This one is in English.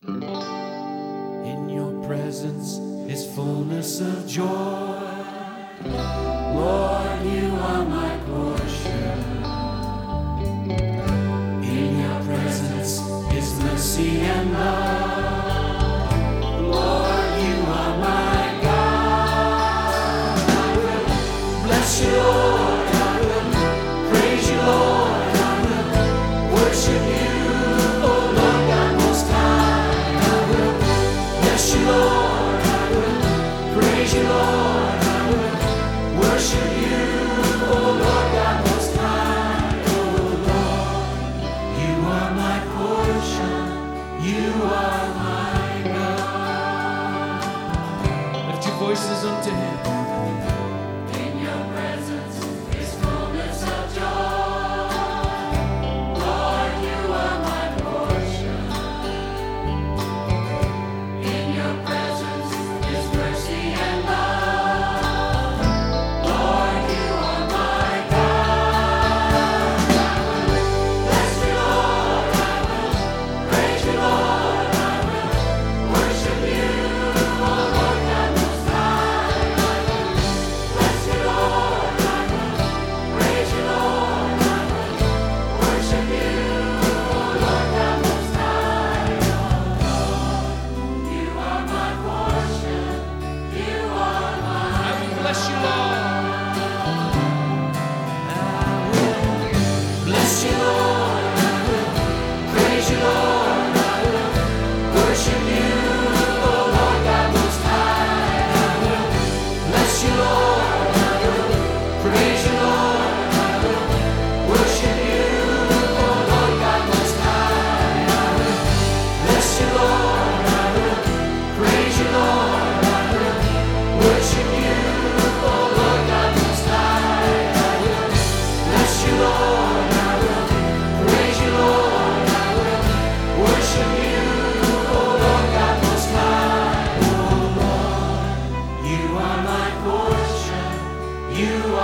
In your presence is fullness of joy. Lord, you are my portion. In your presence is mercy and love. Lord, you are my God. I will bless you, Lord. I will praise you, Lord. I will worship you, oh Lord God Most High. I will bless you, Lord. I will praise you, Lord. I will worship you, oh Lord God Most High. Oh Lord, you are my portion. You are my God. Lift your voices unto Him. In your presence is fullness of joy. Lord, you are my portion. In your presence is mercy and love. Lord, you are my God. I will bless you, Lord. I will praise you, Lord. I will worship you, oh Lord God Most High. I will bless you, Lord. I will praise you, Lord. I will worship you, oh Lord God Most High. You are my portion. You are my I will bless you, Lord. I will bless you, Lord. I will praise you, Lord. I will worship you, oh Lord God Most High. I will bless you, Lord. I will praise you, Lord. I will worship you, oh Lord God Most High. I will bless you, Lord. I will praise you, Lord. I will worship you, oh Lord God Most High. I will bless you, Lord. I will praise you, Lord. I will worship you, oh Lord God Most High. Oh Lord, you are my portion. You